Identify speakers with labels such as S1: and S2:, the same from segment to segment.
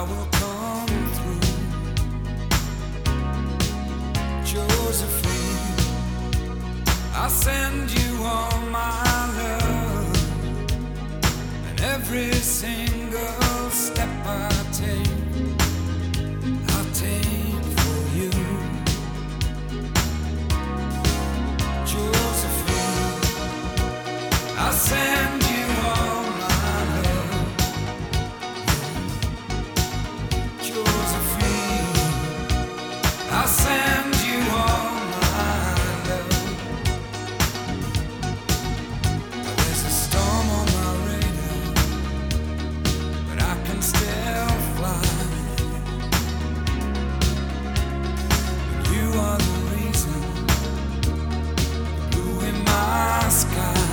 S1: will come through. Josephine, I send you all my love, and every single step I take, I'll take for you. Josephine, I send you all my love. Josephine, I send you all my love. There's a storm on my radar, but I can still fly. You are the reason, blue in my sky.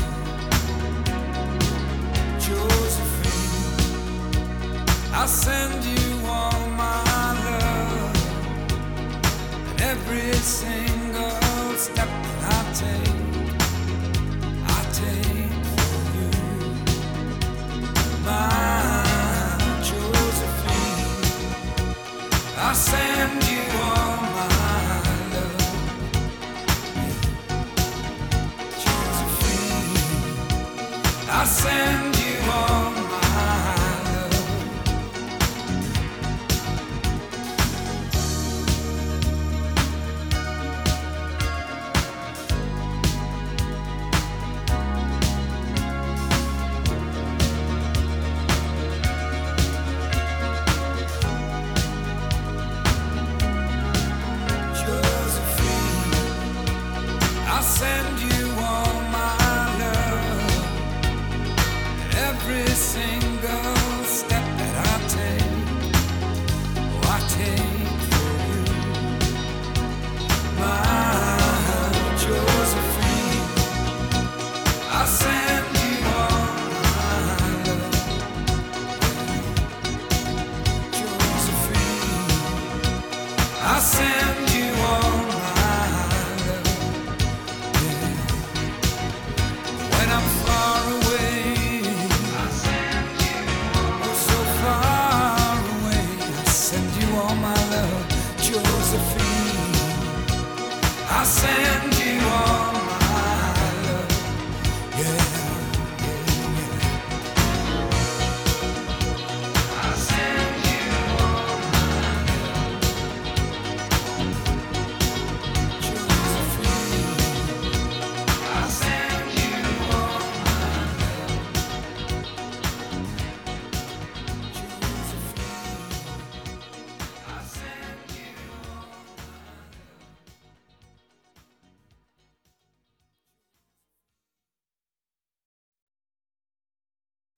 S1: Josephine, I send you all my love, and every single step that I take for you. My Josephine, I send you